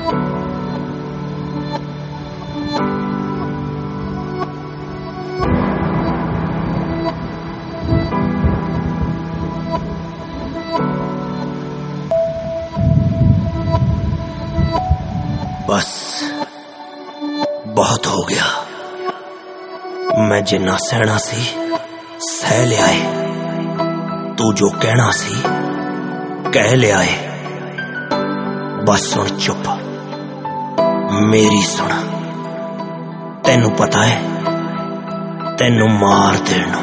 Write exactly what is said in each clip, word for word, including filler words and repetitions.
बस बहुत हो गया। मैं जिन्ना सहना सी सह लिया है। तू जो कहना सी कह लिया है। बस सुन चुप, मेरी सुन। तेनू पता है तेनू मार देना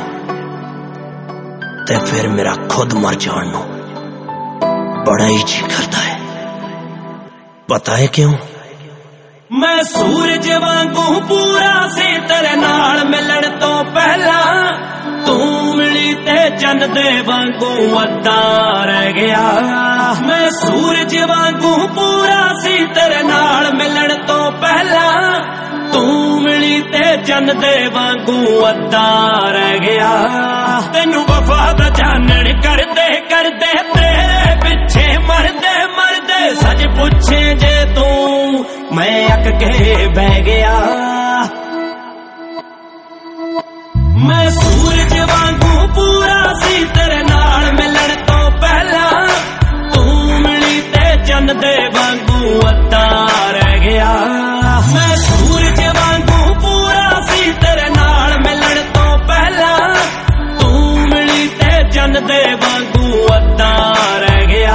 ते फिर मेरा खुद मर जाना बड़ा ही जी करता है। पता है क्यों? मैं सूरज वांगू पूरा सी तेरे नाल मिलण तो पहला। तू मिली ते चंद दे वांगू अद्धा रह गया। मैं सूरज वांगू पूरा सी तेरे नाल मिलण तो पहला। तू मिली ते चंद दे वांगू अद्धा रह गया। तेनू वफा दा जानण करदे करदे तेरे पिछे मरदे मरदे सच पुछे जे तू मैं अक के बह गया। मैं सूरज वांगू पूरा सी तेरे नाल मिलण तो पहला। तू मिली ते चंद दे वांगू अद्धा रह गया। मैं सूरज वांगू पूरा सी तेरे नाल मिलण तो पहला। तू मिली ते चंद दे वांगू अद्धा रह गया।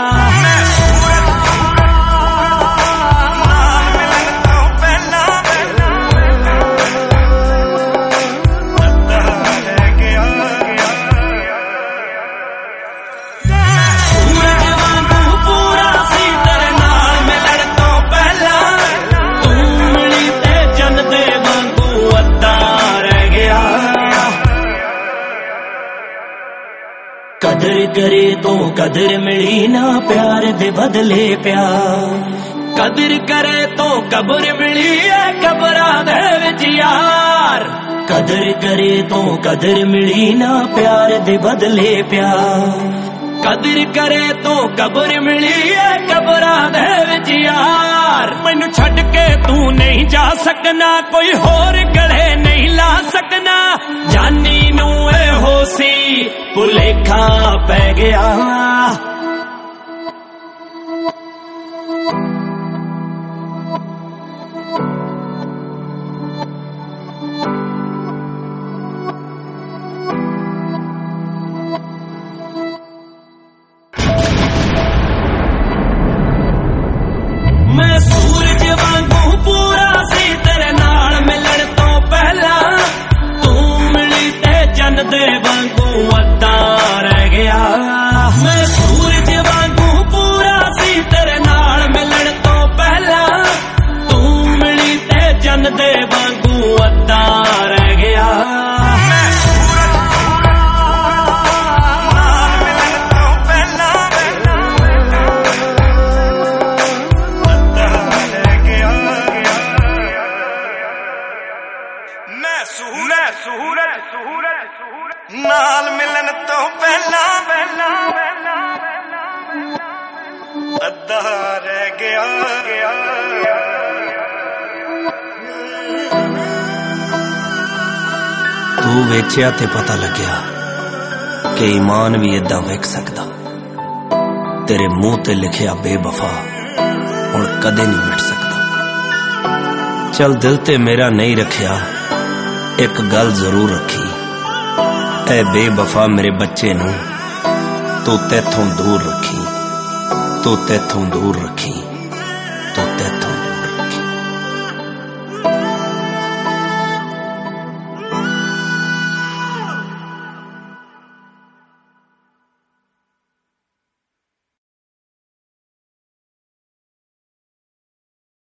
कदर करे तो कदर मिली ना प्यार दे बदले प्यार। कदर करे तो कबर मिली है कबरा दे विच यार। कदर करे तो कदर मिली ना प्यार दे बदले प्यार। कदर करे तो कबर मिली है कबरा दे विच यार। मैनू छड्ड के तू नहीं जा सकना, कोई होर गले नहीं ला सकना। जानी नू ए होसी भुलेखा पै गया। मैं सूरज वांगू पूरा सी तेरे नाल मिलण तो पहला। तू मिली ते चंद दे वांगू अद्धा रह गया। मैं सूरज वांगू पूरा सी तेरे नाल मिलण तो पहला। तू मिली ते चंद दे वांगू अद्धा रह गया। मैं सूरज नाल मिलन तो पहला पहला अद्धा रह गया गया। तू वेचिया ते पता लग्या कि ईमान भी इदा वेख सकदा। तेरे मुंह ते लिखिया बेवफा हुण कदे नहीं मिट सकदा। चल दिल ते मेरा नहीं रखिया, एक गल जरूर रखी। ऐ बेवफा मेरे बच्चे नू तू तैथों दूर रखी, तू तैथों दूर रखी।